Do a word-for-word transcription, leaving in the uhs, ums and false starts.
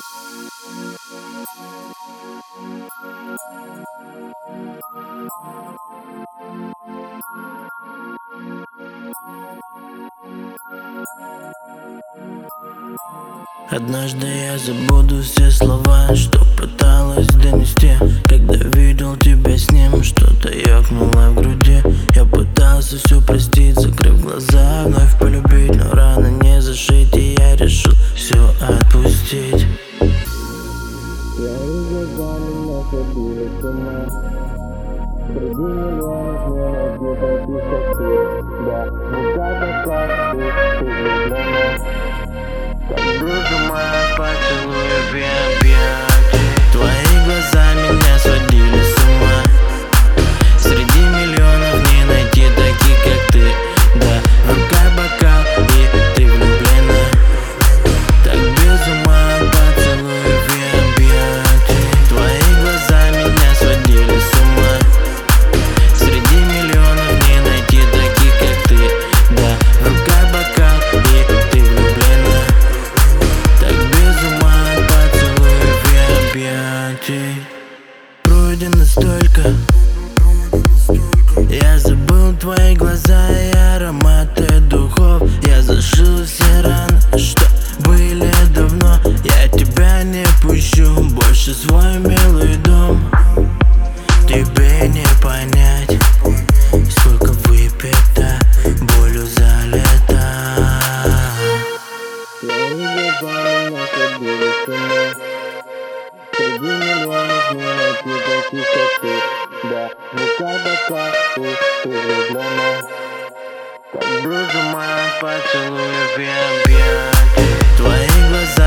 Однажды я забуду все слова, что пыталась донести, когда видел тебя с ним. Что-то ёкнуло в груди. Я пытался все простить, закрыв глаза, вновь полюбить, но рано не зашить, и я решил все отпустить. Твои глаза меня сводили с ума. Среди миллионов не найти таких, как ты. Да, ну как пока ты, ты влюблена. Как безумно поцелуй в объятия. Твои глаза меня сводили с ума. Среди миллионов не найти таких, как ты. Да, в руках бокал, и ты влюблена. Так без ума поцелуй в объятия. Твои глаза меня сводили с ума. Среди миллионов не найти таких, как ты. Да, в руках бокал, и ты влюблена. Так без ума поцелуй в объятия. Пройдено столько. Я забыл твои глаза и ароматы духов. Я зашил все раны, что были давно. Я тебя не пущу больше в свой милый дом. Тебе не понять, сколько выпито, болью залито. Твои глаза меня сводили с ума. Среди миллионов не найти таких, как ты. Да, ну как пока ты, ты влюблена. Как без ума поцелуй в объятия. Твои глаза